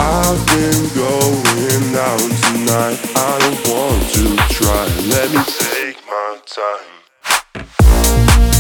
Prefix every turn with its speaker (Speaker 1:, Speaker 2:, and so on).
Speaker 1: I've been going out tonight. I don't want to try. Let me take my time.